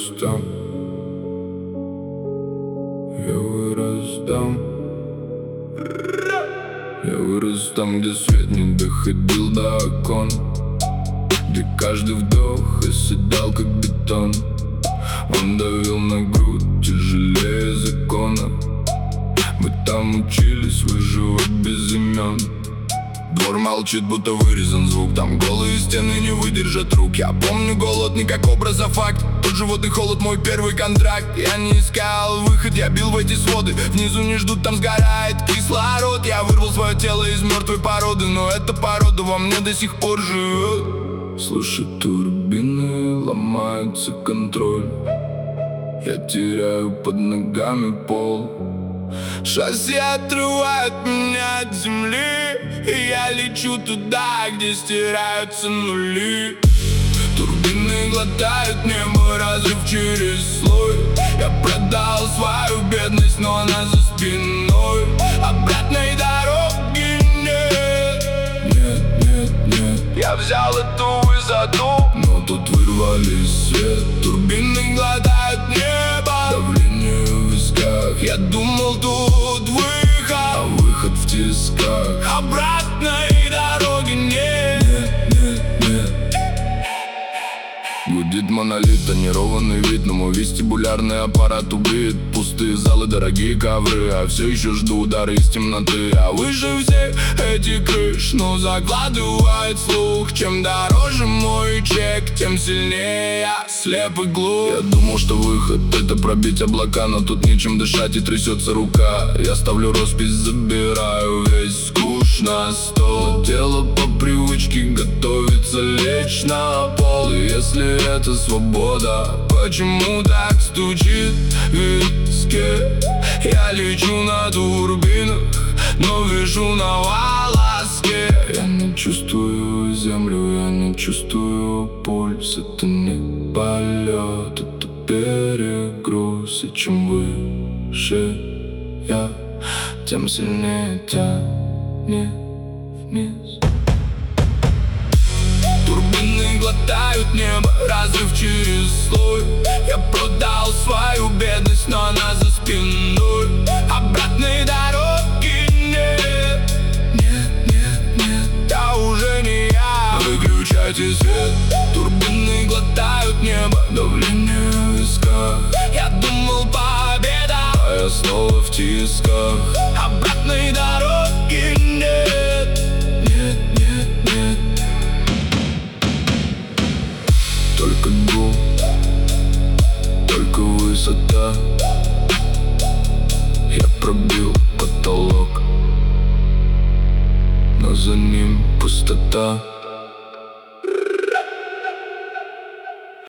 вырос там, я вырос там. Я вырос там, где свет не доходил до окон, где каждый вдох оседал как бетон. Он давил на грудь тяжелее закона. Мы там учились выживать без имен. Двор молчит, будто вырезан звук. Там голые стены не выдержат рук. Я помню голод не как образ, а факт. Тот животный холод, мой первый контракт. Я не искал выход, я бил в эти своды. Внизу не ждут, там сгорает кислород. Я вырвал свое тело из мертвой породы, но эта порода во мне до сих пор живет. Слышу турбины, ломается контроль. Я теряю под ногами пол. Шасси отрывают меня от земли, и я лечу туда, где стираются нули. Турбины глотают небо, разрыв через слой. Я продал свою бедность, но она за спиной. Обратной дороги нет. Нет, нет, нет. Я взял эту высоту, но тут вырвались свет. Турбины глотают небо, давление в висках. Я думал, тут выход, а выход в тисках. Обратной дороги нет. Нет, нет, нет. Гудит монолит, тонированный вид, но мой вестибулярный аппарат убит. Пустые залы, дорогие ковры, а все еще жду удары из темноты. А выше всех этих крыш, но закладывает слух. Чем дороже мой чек, тем сильнее я слеп и глух. Я думал, что выход — это пробить облака, но тут нечем дышать и трясется рука. Я ставлю роспись, забираю весь куш на стол. Тело по привычке готовится лечь на пол. И если это свобода, почему так стучит в виске? Я лечу на турбинах, но вижу на волоске. Я не чувствую землю, я не чувствую пульс. Это не полет, это перегруз. И чем выше я, тем сильнее тянет вниз. Турбины глотают небо, разрыв через слой. Я продал свою бедность, но она за спиной. Обратной дороги нет. Нет, нет, нет. Я уже не я. Выключайте свет. Турбины глотают небо, давление в висках. Я думал, победа, а я снова в тисках. Обратной дороги нет. Нет, нет, нет. Только гул, только высота. Я пробил потолок, но за ним пустота.